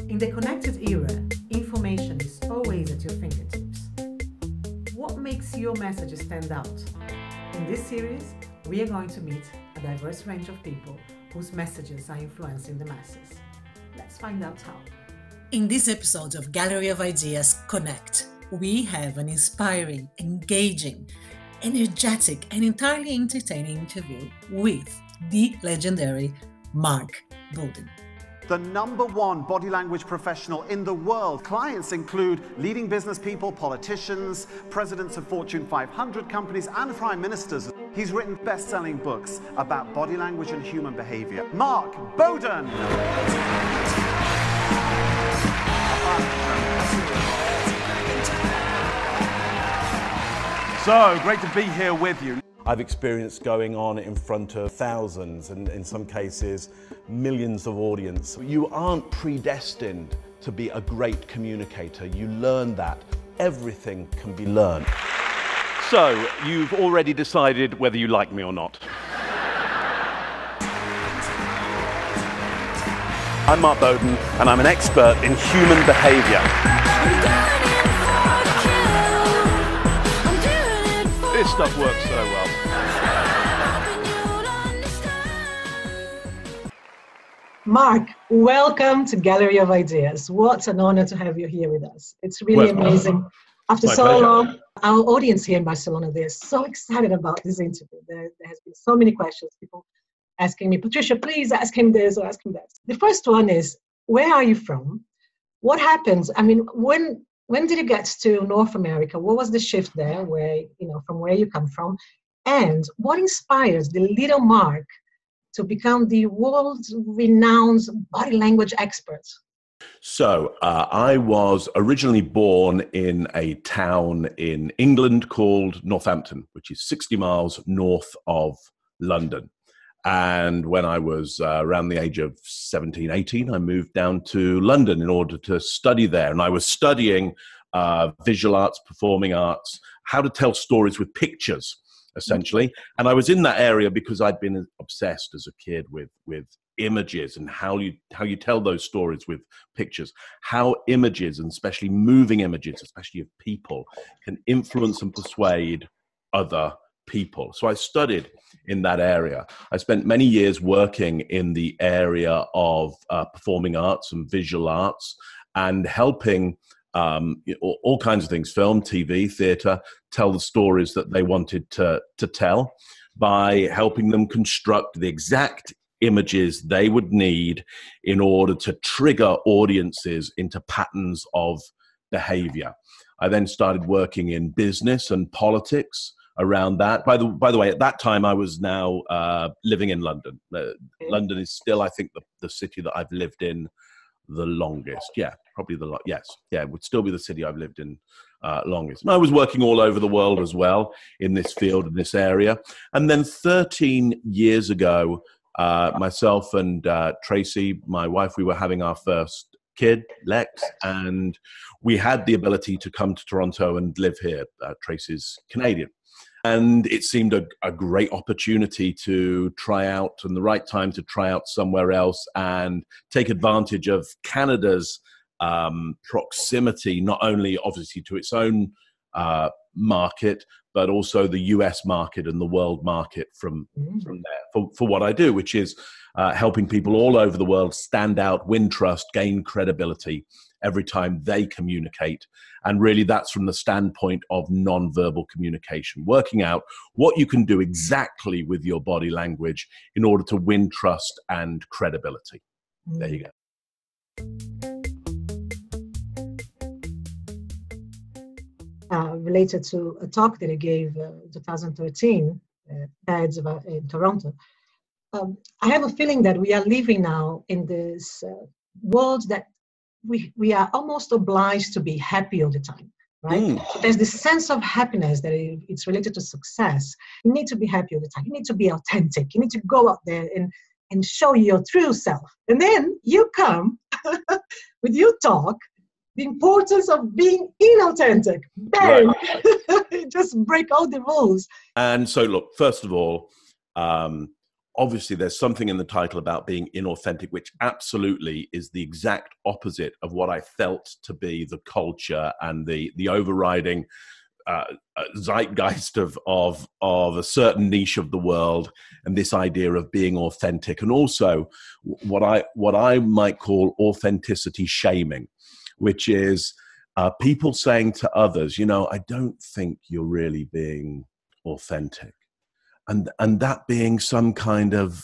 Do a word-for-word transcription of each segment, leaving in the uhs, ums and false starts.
In the connected era, information is always at your fingertips. What makes your message stand out? In this series, we are going to meet a diverse range of people whose messages are influencing the masses. Let's find out how. In this episode of Gallery of Ideas Connect, we have an inspiring, engaging, energetic, and entirely entertaining interview with the legendary Mark Bowden. The number one body language professional in the world. Clients include leading business people, politicians, presidents of Fortune five hundred companies, and prime ministers. He's written best-selling books about body language and human behavior. Mark Bowden. So great to be here with you. I've experienced going on in front of thousands and in some cases millions of audience. You aren't predestined to be a great communicator. You learn that. Everything can be learned. So, you've already decided whether you like me or not. I'm Mark Bowden, and I'm an expert in human behavior. This stuff works so well. Mark, welcome to Gallery of Ideas. What an honor to have you here with us. It's really well, amazing. After so pleasure. long, our audience here in Barcelona, they're so excited about this interview. There, there has been so many questions, people asking me, Patricia, please ask him this or ask him that. The first one is, where are you from? What happens? I mean, when when did you get to North America? What was the shift there, where, you know, from where you come from? And what inspires the little Mark to become the world-renowned body language expert? So uh, I was originally born in a town in England called Northampton, which is sixty miles north of London. And when I was uh, around the age of seventeen, eighteen, I moved down to London in order to study there. And I was studying uh, visual arts, performing arts, how to tell stories with pictures, essentially. And I was in that area because I'd been obsessed as a kid with, with images and how you, how you tell those stories with pictures, how images, and especially moving images, especially of people, can influence and persuade other people. So I studied in that area. I spent many years working in the area of uh, performing arts and visual arts and helping um, all, all kinds of things, film, T V, theatre, tell the stories that they wanted to, to tell by helping them construct the exact images they would need in order to trigger audiences into patterns of behaviour. I then started working in business and politics around that. By the by the way, at that time I was now uh, living in London. Uh, London is still, I think, the, the city that I've lived in the longest. Yeah, probably the, lo- yes. Yeah, it would still be the city I've lived in uh, longest. And I was working all over the world as well in this field, in this area. And then thirteen years ago, uh, myself and uh, Tracy, my wife, we were having our first kid, Lex, and we had the ability to come to Toronto and live here. Uh, Tracy's Canadian. And it seemed a, a great opportunity to try out, and the right time to try out somewhere else and take advantage of Canada's um, proximity, not only obviously to its own uh, market, but also the U S market and the world market from, from there for, for what I do, which is uh, helping people all over the world stand out, win trust, gain credibility every time they communicate. And really that's from the standpoint of non-verbal communication, working out what you can do exactly with your body language in order to win trust and credibility. Mm. There you go. Uh, related to a talk that I gave uh, in twenty thirteen uh, TEDx about, in Toronto, um, I have a feeling that we are living now in this uh, world that we we are almost obliged to be happy all the time, right? Mm. So there's this sense of happiness that it, it's related to success. You need to be happy all the time. You need to be authentic. You need to go out there and, and show your true self. And then you come with your talk, the importance of being inauthentic. Bang! Right. Just break all the rules. And so, look, first of all, um, obviously there's something in the title about being inauthentic, which absolutely is the exact opposite of what I felt to be the culture and the the overriding uh, zeitgeist of of of a certain niche of the world, and this idea of being authentic, and also what I what I might call authenticity shaming, which is uh, people saying to others, you know, I don't think you're really being authentic. And and that being some kind of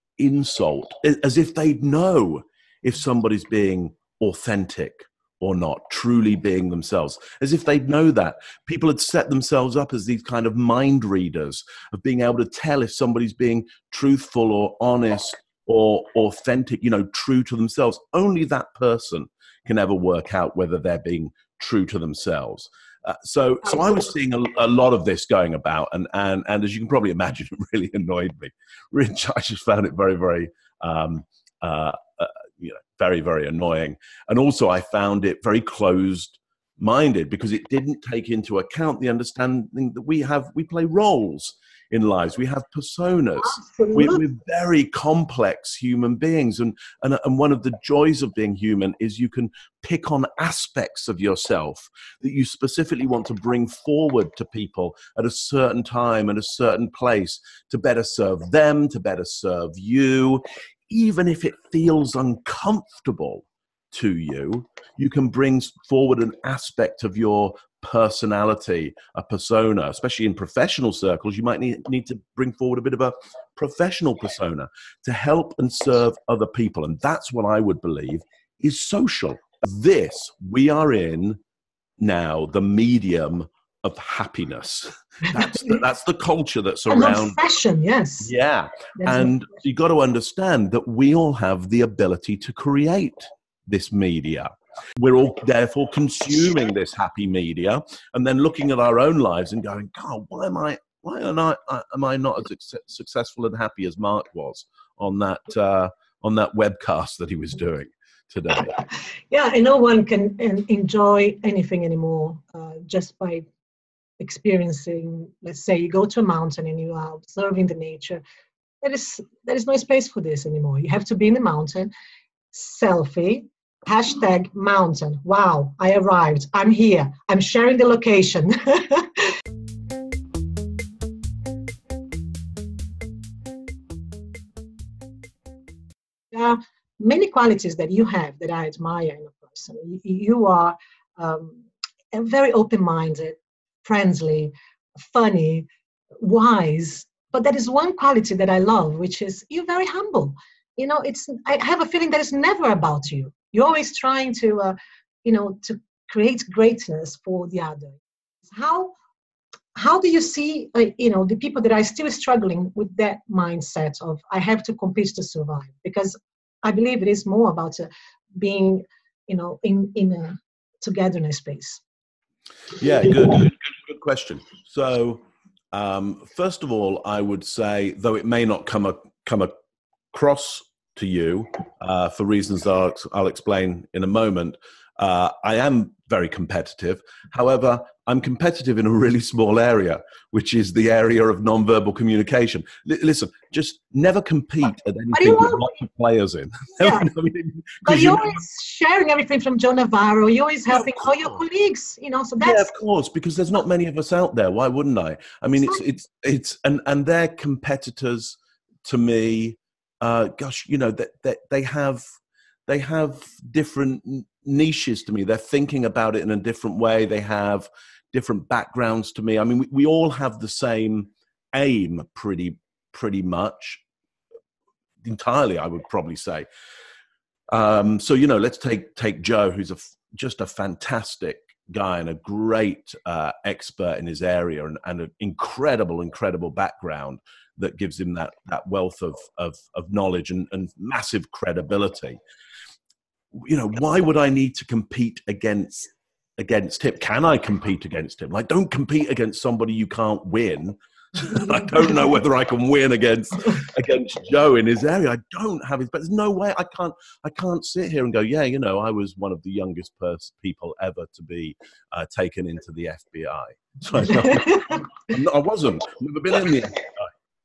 insult, as if they'd know if somebody's being authentic or not, truly being themselves, as if they'd know that. People had set themselves up as these kind of mind readers of being able to tell if somebody's being truthful or honest or authentic, you know, true to themselves. Only that person can ever work out whether they're being true to themselves. Uh, so, so I was seeing a, a lot of this going about, and, and, and as you can probably imagine, it really annoyed me. Rich, I just found it very, very, um, uh, uh, you know, very, very annoying. And also I found it very closed-minded because it didn't take into account the understanding that we have, we play roles in lives. We have personas. We, we're very complex human beings. And, and, and one of the joys of being human is you can pick on aspects of yourself that you specifically want to bring forward to people at a certain time and a certain place to better serve them, to better serve you. Even if it feels uncomfortable to you, you can bring forward an aspect of your personality, a persona. Especially in professional circles, you might need, need to bring forward a bit of a professional persona to help and serve other people. And that's what I would believe is social. This, we are in now the medium of happiness. That's the, that's the culture that's around. Fashion, yes. Yeah. There's and you got to understand that we all have the ability to create this media. We're all therefore consuming this happy media and then looking at our own lives and going, God, why am I, why am I, am I not as successful and happy as Mark was on that, uh, on that webcast that he was doing today? Yeah, and no one can enjoy anything anymore uh, just by experiencing. Let's say you go to a mountain and you are observing the nature. There is, there is no space for this anymore. You have to be in the mountain, selfie, hashtag mountain. Wow, I arrived. I'm here. I'm sharing the location. There are many qualities that you have that I admire in a person. You, you are um, very open-minded, friendly, funny, wise. But there is one quality that I love, which is you're very humble. You know, it's, I have a feeling that it's never about you. You're always trying to, uh, you know, to create greatness for the other. How, how do you see, uh, you know, the people that are still struggling with that mindset of I have to compete to survive? Because I believe it is more about uh, being, you know, in in a togetherness space. Yeah, good, good, good question. So, um, first of all, I would say, though it may not come a, come across to you uh, for reasons that I'll, I'll explain in a moment, uh, I am very competitive. However, I'm competitive in a really small area, which is the area of nonverbal communication. L- listen, just never compete at anything with lots of players in. Yeah. I mean, but you're you always know, sharing everything from Joe Navarro. You're always helping yeah, all your colleagues, you know. So that's, yeah, of course, because there's not many of us out there. Why wouldn't I? I mean, it's it's it's and and they're competitors to me. Uh, gosh, you know that that they have they have different niches to me. They're thinking about it in a different way. They have different backgrounds to me. I mean, we, we all have the same aim, pretty pretty much entirely, I would probably say. Um, so you know, let's take take Joe, who's a just a fantastic guy and a great uh, expert in his area, and, and an incredible, incredible background that gives him that that wealth of of, of knowledge and, and massive credibility. You know, why would I need to compete against against him? Can I compete against him? Like, don't compete against somebody you can't win. I don't know whether I can win against against Joe in his area. I don't have his, but there's no way I can't. I can't sit here and go, yeah, you know, I was one of the youngest pers- people ever to be uh, taken into the F B I. So I, not, I wasn't. Never been in the F B I.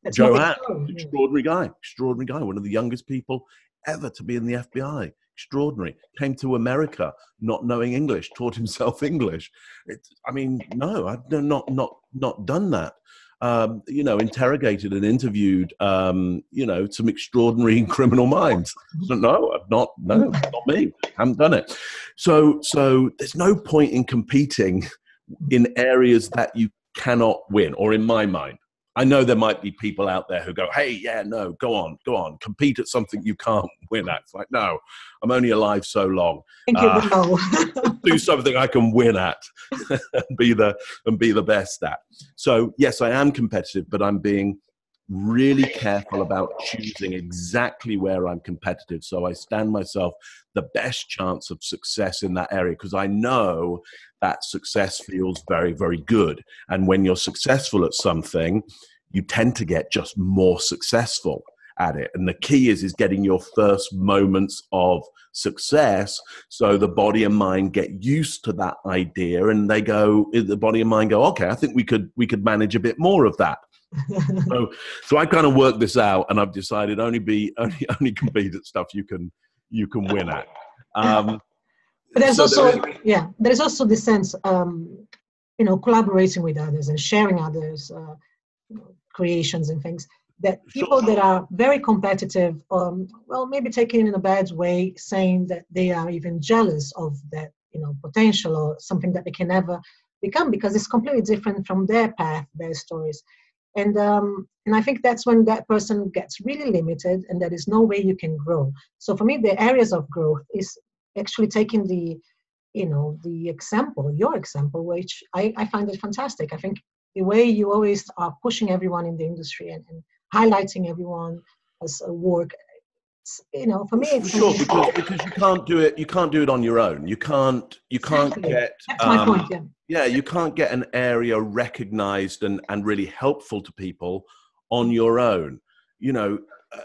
That's Joe not Hatt, so, yeah. extraordinary guy, extraordinary guy, one of the youngest people ever to be in the F B I. Extraordinary. Came to America not knowing English, taught himself English. It, I mean, no, I've not not not done that. Um, you know, interrogated and interviewed, um, you know, some extraordinary criminal minds. So no, I've not. No, not me. Haven't done it. So, so there's no point in competing in areas that you cannot win, or in my mind. I know there might be people out there who go, hey, yeah, no, go on, go on, compete at something you can't win at. It's like, no, I'm only alive so long. Thank you, Uh, no. do something I can win at and be the and be the best at. So yes, I am competitive, but I'm being really careful about choosing exactly where I'm competitive. So I stand myself the best chance of success in that area, because I know that success feels very, very good. And when you're successful at something, you tend to get just more successful at it. And the key is, is getting your first moments of success, so the body and mind get used to that idea, and they go, the body and mind go, okay, I think we could we could manage a bit more of that. so, so I kind of worked this out, and I've decided only be only only compete at stuff you can you can win at. Um, but there's so also there is, yeah, there's also the sense, um, you know, collaborating with others and sharing others' uh, you know, creations and things. That people sure. that are very competitive, um, well, maybe taken in a bad way, saying that they are even jealous of that, you know, potential or something that they can never become, because it's completely different from their path, their stories. And um, and I think that's when that person gets really limited, and there is no way you can grow. So for me, the areas of growth is actually taking the, you know, the example, your example, which I, I find it fantastic. I think the way you always are pushing everyone in the industry and, and highlighting everyone as a work, it's, you know, for me, it's sure, because because you can't do it. You can't do it on your own. You can't. You can't exactly. get. That's my Um, point. Yeah. Yeah, you can't get an area recognized and, and really helpful to people on your own. You know, uh,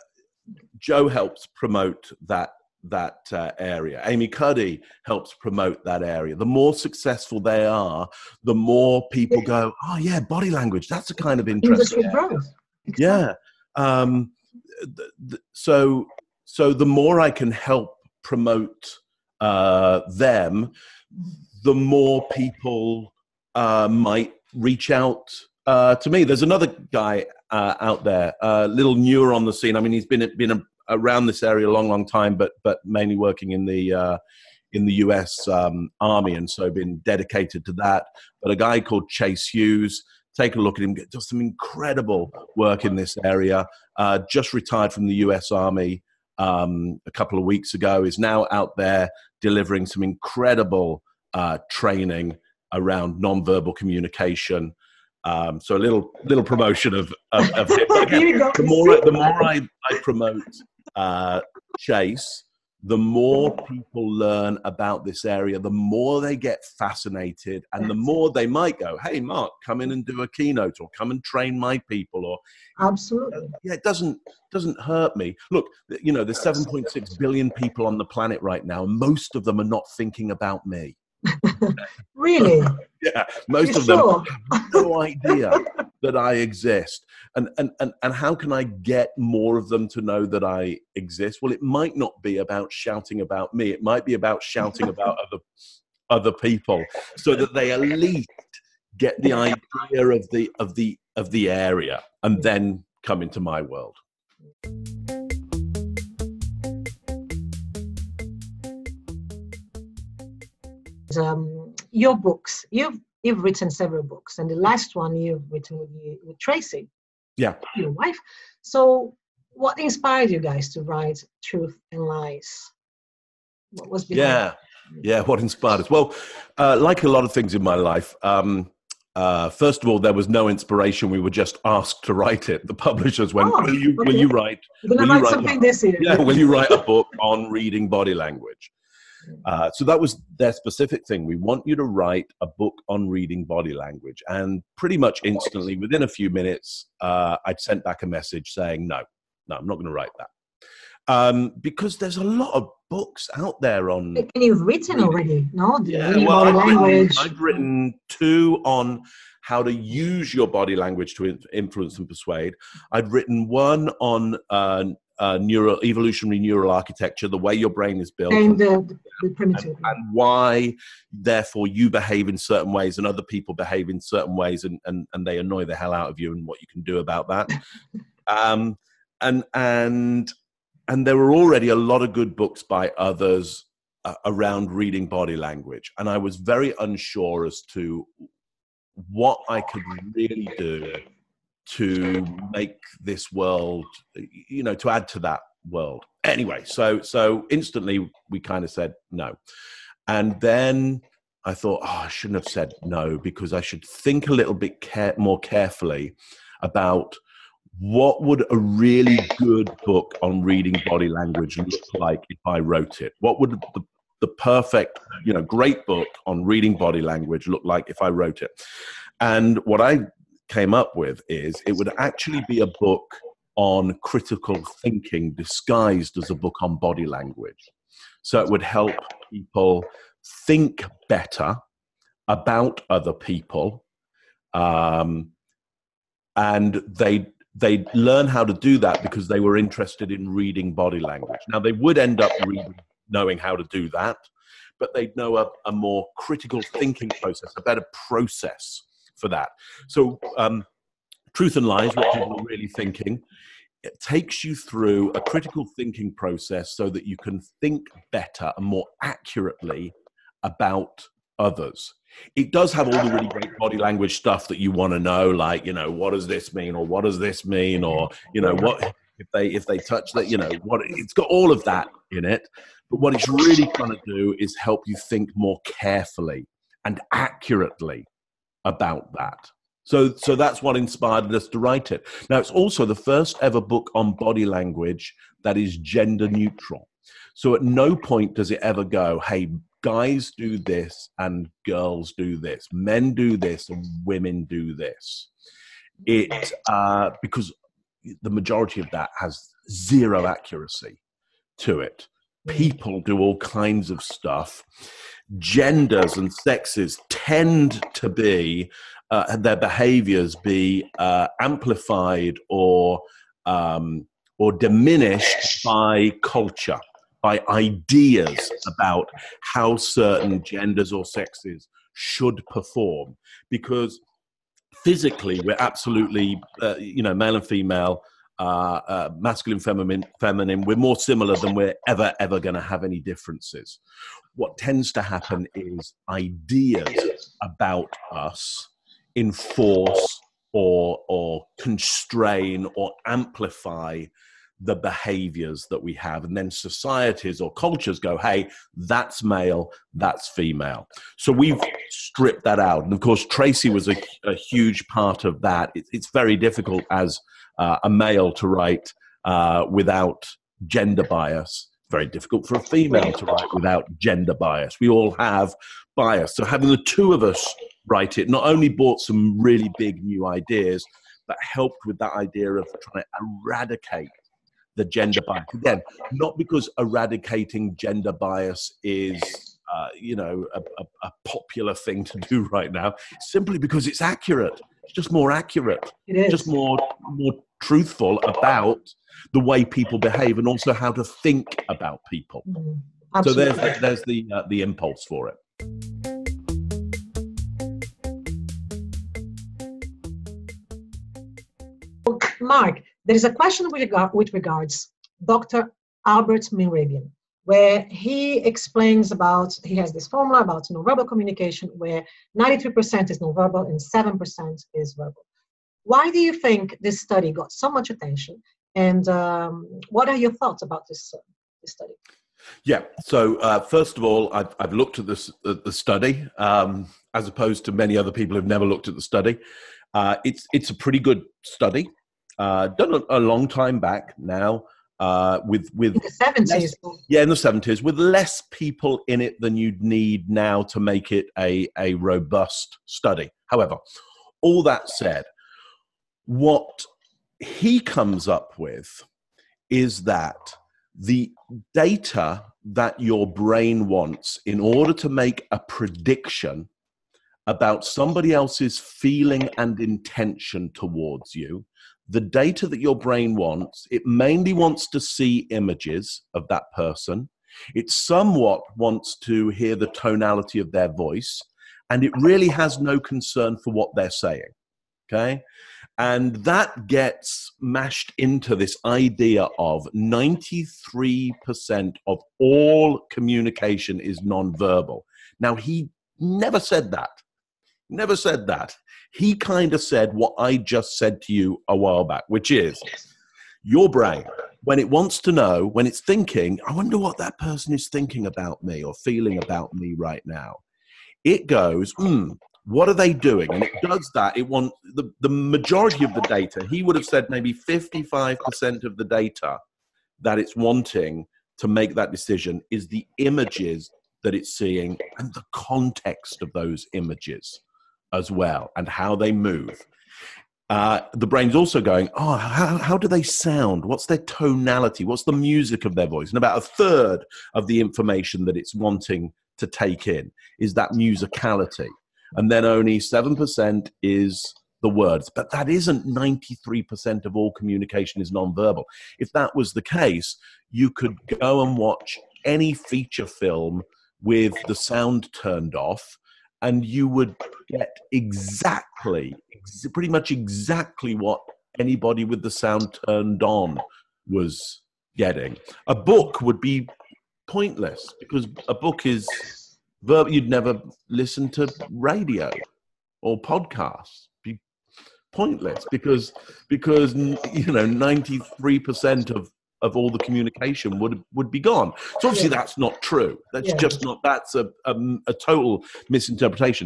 Joe helps promote that that uh, area. Amy Cuddy helps promote that area. The more successful they are, the more people go, oh yeah, body language, that's a kind of interesting Industry growth. Exactly. Yeah. Um, th- th- so, so the more I can help promote uh, them, the more people uh, might reach out uh, to me. There's another guy uh, out there, a uh, little newer on the scene. I mean, he's been been a, around this area a long, long time, but but mainly working in the uh, in the U S um, Army, and so been dedicated to that. But a guy called Chase Hughes. Take a look at him. Does some incredible work in this area. Uh, just retired from the U S Army um, a couple of weeks ago. Is now out there delivering some incredible uh, training around nonverbal communication. Um, so a little little promotion of of, of him. But again, the more the more I, I promote uh, Chase, the more people learn about this area, the more they get fascinated, and the more they might go, hey, Mark, come in and do a keynote, or come and train my people. Or Absolutely. Yeah, it doesn't doesn't hurt me. Look, you know, there's seven point six billion people on the planet right now, and most of them are not thinking about me. Really? Yeah, most You're of them sure? have no idea that I exist. And, and, and, and how can I get more of them to know that I exist? Well, it might not be about shouting about me. It might be about shouting about other, other people, so that they at least get the idea of the, of the, of the area, and then come into my world. Um, your books, you've you've written several books, and the last one you've written with, with Tracy, yeah, your wife. So, what inspired you guys to write Truth and Lies? What was behind yeah, it? yeah. What inspired us? Well, uh, like a lot of things in my life, um, uh, first of all, there was no inspiration. We were just asked to write it. The publishers went, Oh, "Will you okay. will you write? You're Will gonna you write write something a, this year? yeah, will you write a book on reading body language?" Uh, so that was their specific thing. We want you to write a book on reading body language. And pretty much instantly, within a few minutes, uh, I'd sent back a message saying, no, no, I'm not going to write that. Um, because there's a lot of books out there on... And you've written already, no? The Yeah, reading well, body I've language. written, I've written two on how to use your body language to in- influence and persuade. I've written one on uh, uh, neural evolutionary neural architecture, the way your brain is built, And and, the, the primitive. and, and why, therefore, you behave in certain ways and other people behave in certain ways, and, and, and they annoy the hell out of you, and what you can do about that. um, and and and there were already a lot of good books by others uh, around reading body language, and I was very unsure as to what I could really do to make this world, you know, to add to that world. Anyway, so so instantly we kind of said no. And then I thought, oh, I shouldn't have said no, because I should think a little bit care- more carefully about what would a really good book on reading body language look like if I wrote it? What would the, the perfect, you know, great book on reading body language look like if I wrote it? And what I came up with is it would actually be a book on critical thinking disguised as a book on body language. So it would help people think better about other people, um, and they they learn how to do that because they were interested in reading body language. Now, they would end up reading, knowing how to do that, but they'd know a, a more critical thinking process, a better process for that. So um, Truth and Lies, what people are really thinking, it takes you through a critical thinking process so that you can think better and more accurately about others. It does have all the really great body language stuff that you want to know, like, you know, what does this mean, or what does this mean, or, you know, what if they if they touch that, you know, what it's got all of that in it. But what it's really trying to do is help you think more carefully and accurately about that. So, so that's what inspired us to write it. Now, it's also the first ever book on body language that is gender neutral. So at no point does it ever go, hey, guys do this and girls do this, men do this and women do this. It uh, because the majority of that has zero accuracy to it. People do all kinds of stuff. Genders and sexes tend to be uh, their behaviors be uh, amplified or um, or diminished by culture, by ideas about how certain genders or sexes should perform. Because physically, we're absolutely, uh, you know, male and female, uh, uh, masculine, feminine, feminine. We're more similar than we're ever, ever going to have any differences. What tends to happen is ideas about us enforce or or constrain or amplify the behaviors that we have. And then societies or cultures go, hey, that's male, that's female. So we've stripped that out. And of course, Tracy was a, a huge part of that. It, it's very difficult as uh, a male to write uh, without gender bias. Very difficult for a female to write without gender bias. We all have bias. So having the two of us write it not only brought some really big new ideas, but helped with that idea of trying to eradicate the gender bias. Again, not because eradicating gender bias is, uh, you know, a, a, a popular thing to do right now, simply because it's accurate. It's just more accurate. It is. Just more, more truthful about the way people behave and also how to think about people. Mm, so there's the, there's the uh, the impulse for it. Mark, there is a question with, regard, with regards Doctor Albert Mehrabian, where he explains about, he has this formula about nonverbal communication where ninety-three percent is nonverbal and seven percent is verbal. Why do you think this study got so much attention? And um, what are your thoughts about this, uh, this study? Yeah, so uh, first of all, I've, I've looked at this uh, the study, um, as opposed to many other people who've never looked at the study. Uh, it's, it's a pretty good study. Uh, done a, a long time back now, uh, with with in the seventies. Less, yeah, in the seventies, with less people in it than you'd need now to make it a a robust study. However, all that said, what he comes up with is that the data that your brain wants in order to make a prediction about somebody else's feeling and intention towards you, the data that your brain wants, it mainly wants to see images of that person. It somewhat wants to hear the tonality of their voice, and it really has no concern for what they're saying, okay? And that gets mashed into this idea of ninety-three percent of all communication is nonverbal. Now, he never said that. Never said that. He kind of said what I just said to you a while back, which is your brain, when it wants to know, when it's thinking, I wonder what that person is thinking about me or feeling about me right now. It goes, hmm, what are they doing? And it does that. It wants the, the majority of the data. He would have said maybe fifty-five percent of the data that it's wanting to make that decision is the images that it's seeing and the context of those images as well, and how they move. Uh, the brain's also going, oh, how, how do they sound? What's their tonality? What's the music of their voice? And about a third of the information that it's wanting to take in is that musicality. And then only seven percent is the words. But that isn't ninety-three percent of all communication is nonverbal. If that was the case, you could go and watch any feature film with the sound turned off, and you would get exactly, ex- pretty much exactly what anybody with the sound turned on was getting. A book would be pointless because a book is verb. You'd never listen to radio or podcasts. Be pointless because because you know ninety-three percent of of all the communication would would be gone. So obviously yeah. that's not true. That's yeah. just not, that's a, a, a total misinterpretation.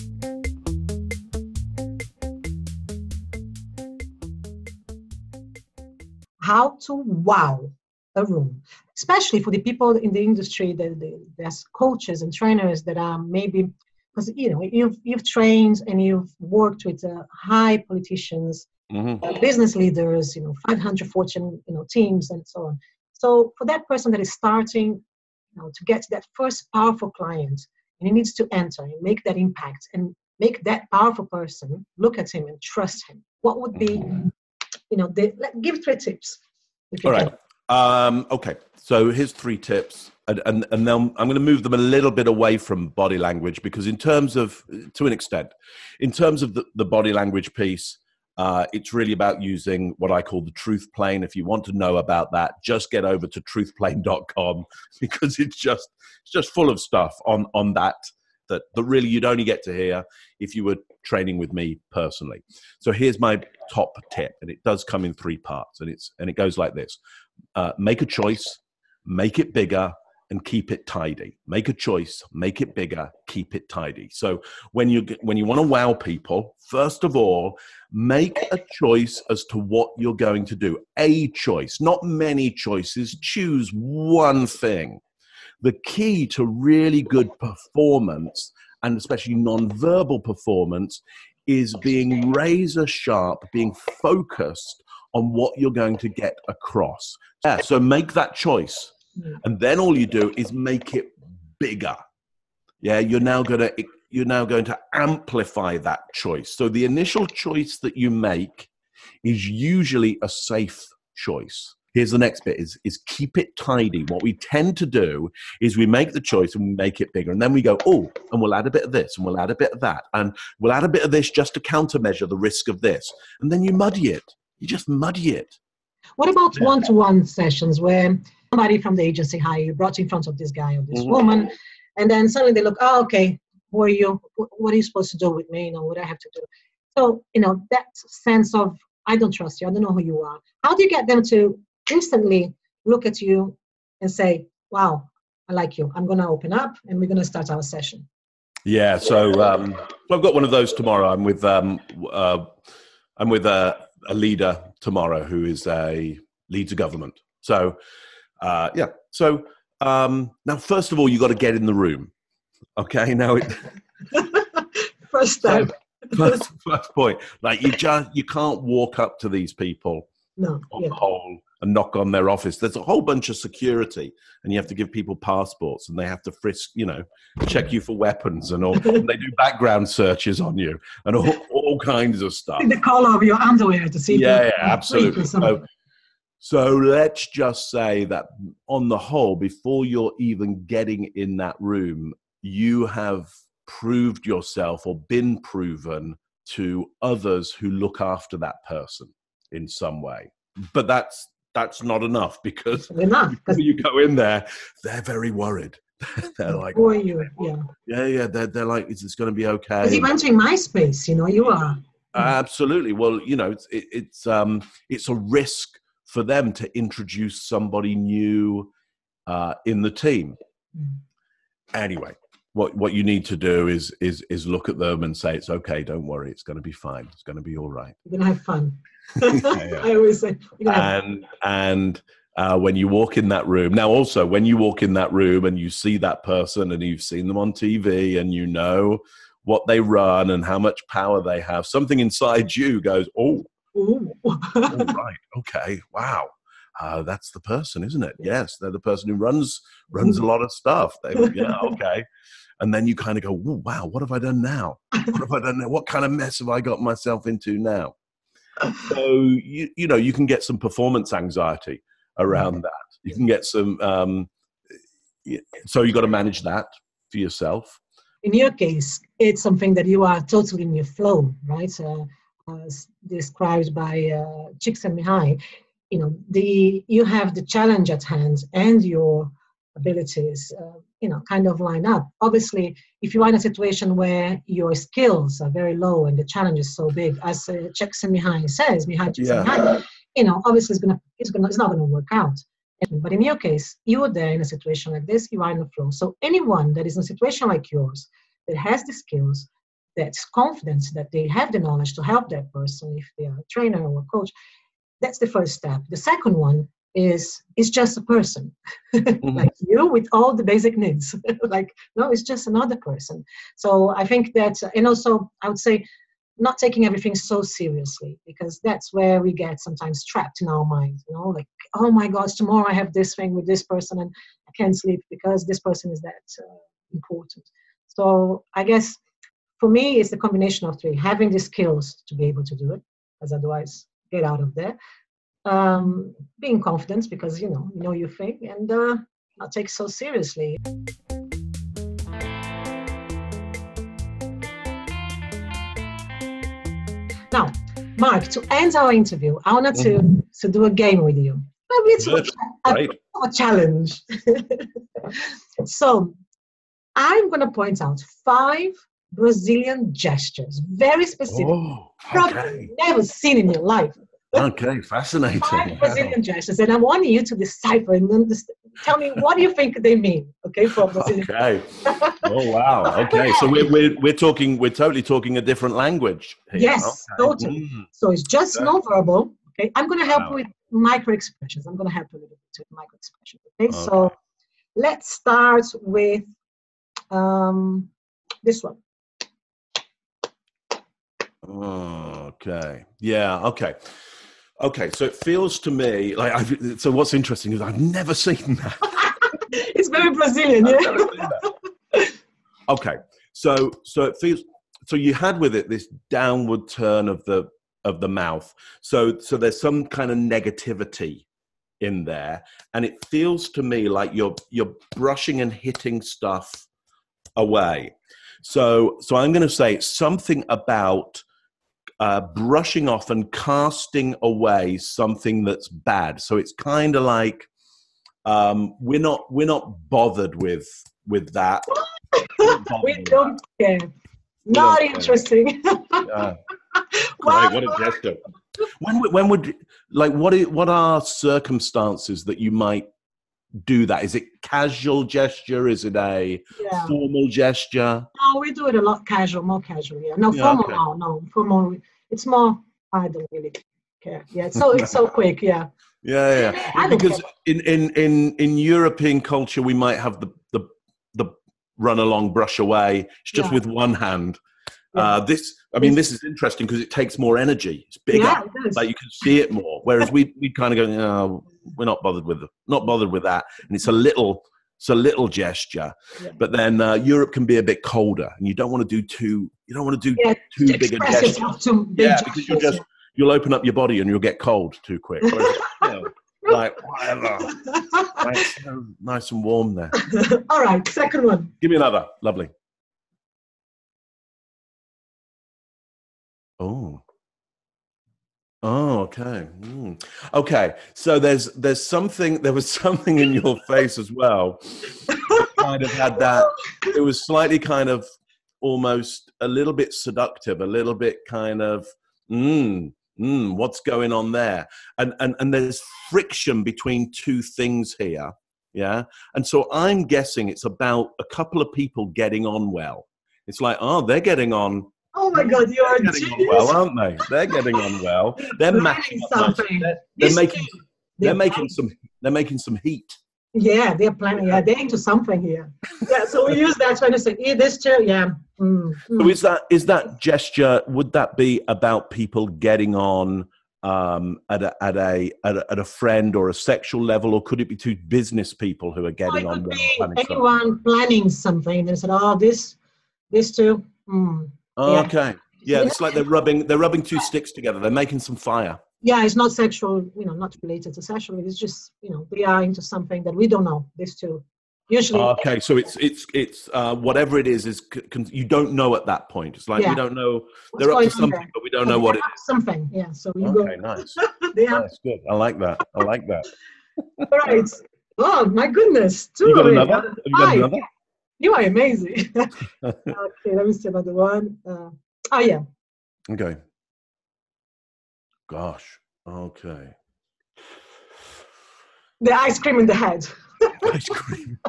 How to wow a room, especially for the people in the industry, the, the, there's coaches and trainers that are maybe, because you know, you've, you've trained and you've worked with uh, high politicians, Mm-hmm. Uh, business leaders, you know, five hundred Fortune, you know, teams and so on. So for that person that is starting, you know, to get that first powerful client, and he needs to enter and make that impact and make that powerful person look at him and trust him. What would be, you know, the, give three tips. If you All can. right. Um, okay. So here's three tips, and and and then I'm going to move them a little bit away from body language because, in terms of, to an extent, in terms of the, the body language piece. Uh, it's really about using what I call the truth plane. If you want to know about that, just get over to truth plane dot com because it's just it's just full of stuff on, on that, that that really you'd only get to hear if you were training with me personally. So here's my top tip, and it does come in three parts, and it's and it goes like this: uh, make a choice, make it bigger, and keep it tidy. Make a choice, make it bigger, keep it tidy. So when you when you want to wow people, first of all, make a choice as to what you're going to do. A choice, not many choices. Choose one thing. The key to really good performance, and especially nonverbal performance, is being razor sharp, being focused on what you're going to get across. Yeah, so make that choice. And then all you do is make it bigger. Yeah, you're now going to you're now going to amplify that choice. So the initial choice that you make is usually a safe choice. Here's the next bit: is is keep it tidy. What we tend to do is we make the choice and we make it bigger, and then we go, oh, and we'll add a bit of this, and we'll add a bit of that, and we'll add a bit of this just to countermeasure the risk of this, and then you muddy it. You just muddy it. What about yeah. one-to-one sessions where somebody from the agency hire you, brought you in front of this guy or this mm-hmm. woman, and then suddenly they look, oh, okay, who are you? What are you supposed to do with me? You know, what do I have to do? So, you know, that sense of, I don't trust you, I don't know who you are. How do you get them to instantly look at you and say, wow, I like you. I'm going to open up and we're going to start our session. Yeah. So um, I've got one of those tomorrow. I'm with, um, uh, I'm with a, a leader tomorrow who is a leads a government. So, Uh, yeah. So um, now, first of all, you got to get in the room. Okay. Now, it, first step. So, first, first point. Like you just you can't walk up to these people no, on yeah. the whole and knock on their office. There's a whole bunch of security, and you have to give people passports, and they have to frisk, you know, check you for weapons, and all. And they do background searches on you, and all, all kinds of stuff. The color of your underwear to see. Yeah, yeah, absolutely. So, so let's just say that on the whole, before you're even getting in that room, you have proved yourself or been proven to others who look after that person in some way. But that's that's not enough, because enough, when you go in there, they're very worried. They're like, who are you? Yeah, yeah, yeah. They're they're like, is this going to be okay? Because you entering my space, you know, you are. Absolutely. Well, you know, it's it, it's um it's a risk for them to introduce somebody new uh, in the team. Mm. Anyway, what what you need to do is is is look at them and say, it's okay, don't worry, it's going to be fine, it's going to be all right. You're going to have fun. yeah, yeah. I always say. And and uh, when you walk in that room, now also when you walk in that room and you see that person and you've seen them on T V and you know what they run and how much power they have, something inside you goes, oh, oh right, okay, wow. Uh, that's the person, isn't it? Yes, they're the person who runs runs a lot of stuff. They, yeah, okay. And then you kind of go, wow, what have I done now? What have I done now? What kind of mess have I got myself into now? So, you, you know, you can get some performance anxiety around that. You can get some, um, so you got to manage that for yourself. In your case, it's something that you are totally in your flow, right? Uh, as described by uh, Csikszentmihalyi. You know, the you have the challenge at hand and your abilities, uh, you know, kind of line up. Obviously, if you are in a situation where your skills are very low and the challenge is so big, as uh, Csikszentmihalyi says, Mihaly Csikszentmihalyi, you know, obviously it's gonna, it's gonna, it's not gonna work out. But in your case, you are there in a situation like this, you are in the flow. So anyone that is in a situation like yours, that has the skills, that's confident that they have the knowledge to help that person, if they are a trainer or a coach, that's the first step. The second one is, it's just a person, mm-hmm. like you with all the basic needs. Like, no, it's just another person. So I think that, and also I would say, not taking everything so seriously, because that's where we get sometimes trapped in our mind, you know, like, oh my gosh, tomorrow I have this thing with this person and I can't sleep because this person is that uh, important. So I guess for me, it's the combination of three, having the skills to be able to do it, as otherwise get out of there, um, being confident because, you know, you know your thing, and uh, not take so seriously. Now, Mark, to end our interview, I wanted to, mm-hmm. to do a game with you. Maybe it's a, a, a challenge. So, I'm going to point out five Brazilian gestures, very specific, oh, okay. probably never seen in your life. Okay, fascinating. Five Brazilian wow. gestures, and I want you to decipher and understand. Tell me, what do you think they mean? Okay, for Brazilian. Okay. Oh wow. Okay, so we're we're we're talking. We're totally talking a different language here. Yes, okay. totally. Mm. So it's just okay. non-verbal. Okay, I'm going to help wow. you with micro expressions. I'm going to help you a little bit with micro expressions. Okay? okay, so let's start with um this one. Okay. Yeah. Okay. Okay. So it feels to me like I've, so. What's interesting is I've never seen that. It's very Brazilian, yeah. Okay. So so it feels. So you had with it this downward turn of the of the mouth. So so there's some kind of negativity in there, and it feels to me like you're you're brushing and hitting stuff away. So so I'm going to say something about. Uh, brushing off and casting away something that's bad. So it's kind of like um, we're not we're not bothered with with that. We don't care. Not don't interesting. Care. Yeah. Wow. Right, what a gesture. When when would like what is, what are circumstances that you might do that? Is it casual gesture? Is it a yeah. formal gesture? No, we do it a lot casual, more casual. Yeah, no yeah, formal. Okay. No, no formal. It's more. I don't really care. Yeah, it's so it's so quick. Yeah. Yeah, yeah. I because in, in in in European culture, we might have the the the run along, brush away. It's just yeah. with one hand. Yeah. Uh, this, I mean, this is interesting because it takes more energy. It's bigger, Yeah, it does. like you can see it more. Whereas we we kind of go, no, we're not bothered with it, not bothered with that. And it's a little, it's a little gesture. Yeah. But then uh, Europe can be a bit colder, and you don't want to do too, you don't want to do Yeah, too to big a express gesture. yourself too big Yeah, because you'll gestures. just you'll open up your body and you'll get cold too quick. Whereas, you know, like whatever, nice, nice and warm there. All right, second one. Give me another, lovely. Oh. Oh, okay. Mm. Okay. So there's there's something there was something in your face as well. That kind of had that. It was slightly kind of almost a little bit seductive, a little bit kind of mm, mm, what's going on there? And and and there's friction between two things here. Yeah. And so I'm guessing it's about a couple of people getting on well. It's like, oh, they're getting on. Oh my God, you are They're getting genius. on well, aren't they? They're getting on well. They're Planning matching up something. nicely. They're, they're This making. too. They're They're making planning- some. They're making some heat. Yeah, they're planning. Yeah, they're into something here. Yeah, so we use that trying to say, "Yeah, this too." Yeah. Mm, mm. So is that is that gesture? Would that be about people getting on um, at a at a at a at a friend or a sexual level, or could it be two business people who are Or getting it on could well? be planning something? anyone planning something and said, "Oh, this, this too." Mm. Oh, Yeah. okay. Yeah, it's like they're rubbing they're rubbing two sticks together. They're making some fire. Yeah, it's not sexual, you know, not related to sexual. It's just, you know, they are into something that we don't know. This too. Usually. Okay, so it's it's it's uh, whatever it is is c- con- you don't know at that point. It's like Yeah. we don't know What's they're up to going on something, there? but we don't know what it They have Something. Yeah. So you is. go. Okay, nice, They have. nice, good. I like that. I like that. All right. Oh my goodness. Two You got of it. another? Have you got Five. another? You are amazing. Okay, let me see another one. Uh, oh yeah. Okay. Gosh. Okay. The ice cream in the head. Ice cream.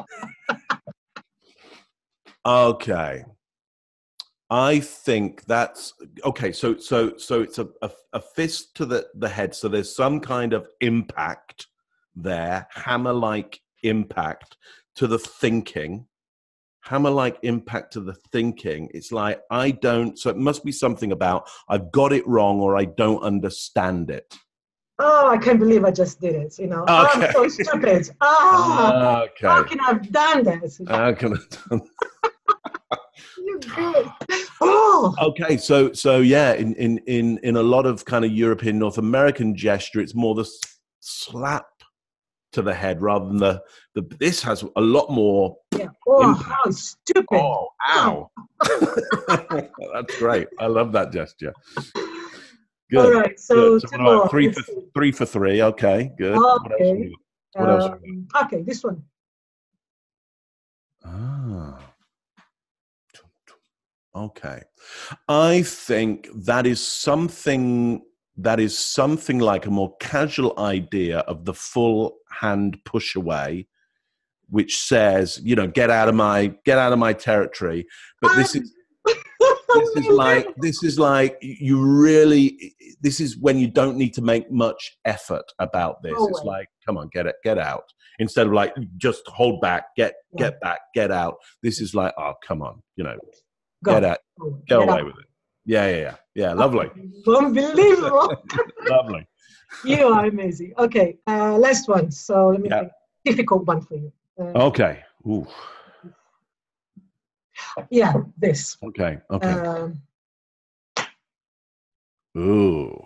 Okay. I think that's okay. So so so it's a, a a fist to the the head. So there's some kind of impact there, hammer-like impact to the thinking. Hammer-like impact to the thinking. It's like I don't. So it must be something about I've got it wrong or I don't understand it. Oh, I can't believe I just did it. You know, oh, Okay. I'm so stupid. Ah, Okay. how can I have done that? How can I? You good. Oh, Okay, so so yeah, in, in in in a lot of kind of European, North American gesture, it's more the s- slap to the head rather than the the. This has a lot more. yeah. Oh, Impact. how stupid. Oh, ow! That's great. I love that gesture. Good. All right, so good. two what about more. three Let's for see. three for three. Okay, good. What else? have Okay. we got? What else have we Um, okay, this one. Ah. Okay. I think that is something that is something like a more casual idea of the full hand push away, which says, you know, get out of my get out of my territory. But this is this is like this is like you really this is when you don't need to make much effort about this. No It's way. like, come on, get it, get out. Instead of like just hold back, get Yeah. get back, get out. This is like, oh, come on, you know, Go. get out, Go. get Get away out. with it. Yeah, yeah, yeah, yeah. Lovely, Unbelievable. lovely. You are amazing. Okay, uh, last one. So let me Yeah. think. Difficult one for you. Uh, Okay. Ooh. Yeah, this. Okay. Okay. Um, Ooh.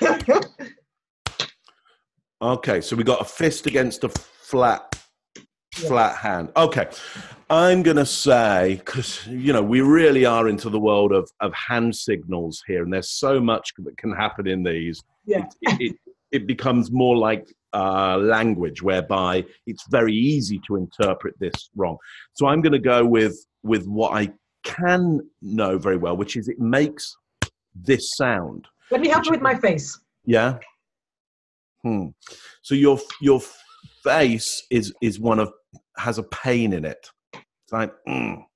Okay. So we got a fist against a flat, Yeah. flat hand. Okay. I'm gonna say, because you know we really are into the world of of hand signals here, and there's so much that can happen in these. yeah. It it, it becomes more like uh, language, whereby it's very easy to interpret this wrong. So I'm going to go with with what I can know very well, which is it makes this sound. Let me help you with my face. Yeah. Hmm. So your your face is is one of has a pain in it. It's like mm.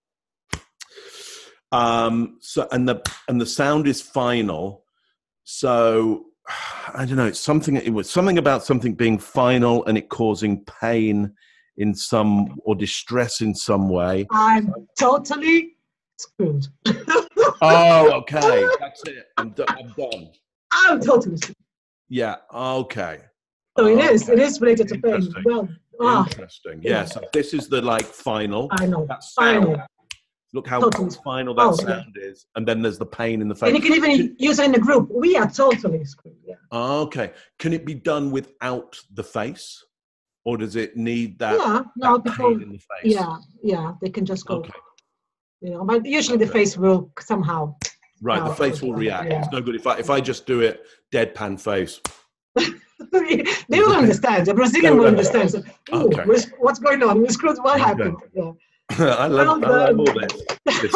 um. So and the and the sound is final. So I don't know. It's something. It was something about something being final and it causing pain in some or distress in some way. I'm totally screwed. Oh, okay. That's it. I'm, do- I'm done. I'm totally screwed. Yeah. Okay. So it okay. is. It is related to pain. Well, ah. Interesting. Yeah. So this is the like final. I know. That sound. Final. Look how Totally. final that Oh, sound yeah. is, and then there's the pain in the face. And you can even use it in the group. We are totally screwed. Yeah. Okay. Can it be done without the face, or does it need that, Yeah. No, that people. pain in the face? Yeah. Yeah. They can just go. Okay. You know, but usually the Okay. face will somehow. Right. The Oh, face will react. yeah. It's no good if I if I just do it deadpan face. They will understand. The Brazilian will understand. So, ooh, Okay. we're, what's going on? We're screwed. What Okay. happened? Yeah. I love, I love all this. this.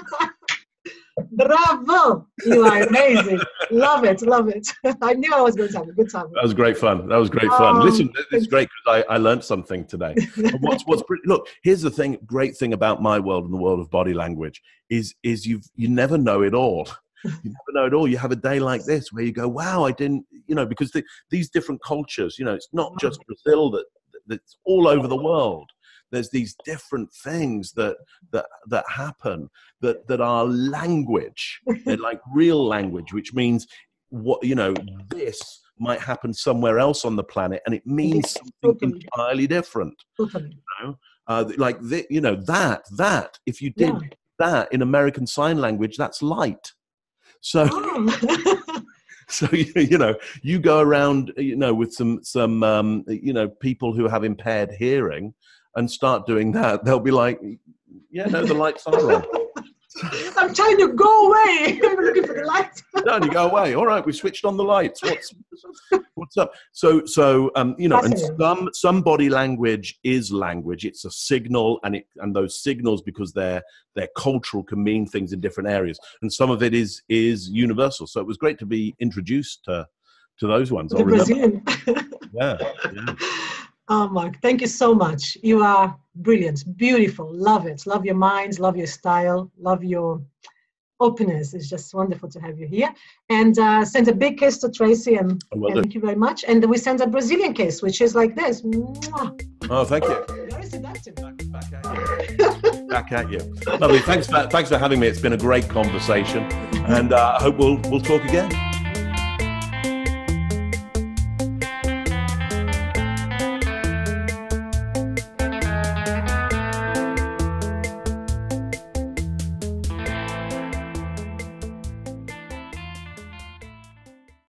Bravo! You are amazing. Love it. Love it. I knew I was going to have a good time. That was great fun. That was great fun. Um, Listen, it's great because I, I learned something today. And what's what's pretty, look? Here's the thing. Great thing about my world and the world of body language is is you you never know it all. You never know it all. You have a day like this where you go, wow, I didn't, you know, because the, these different cultures, you know, it's not just Brazil that that's all over the world. There's these different things that that that happen that that are language. They're like real language, which means what you know. This might happen somewhere else on the planet, and it means something Totally. entirely different. Totally. You know, uh, like the, you know that that if you did Yeah. that in American Sign Language, that's light. So. Oh. So you know, you go around, you know, with some some um, you know people who have impaired hearing, and start doing that. They'll be like, "Yeah, no, the lights are on." I'm trying to go away. I'm looking for the light. No, and you go away. All right, we switched on the lights. What's what's up? So so um, you know, and some some body language is language. It's a signal, and it and those signals, because they're they're cultural, can mean things in different areas, and some of it is is universal. So it was great to be introduced to to those ones. The I'll remember. Brazilian. Yeah. yeah. Oh, Mark, thank you so much. You are brilliant, beautiful, love it. Love your minds, love your style, love your openness. It's just wonderful to have you here. And uh, send a big kiss to Tracy, and, and thank you very much. And we send a Brazilian kiss, which is like this. Mwah. Oh, thank you. Very seductive. Back at you. Back at you. Lovely. Thanks for, thanks for having me. It's been a great conversation, and uh, I hope we'll, we'll talk again.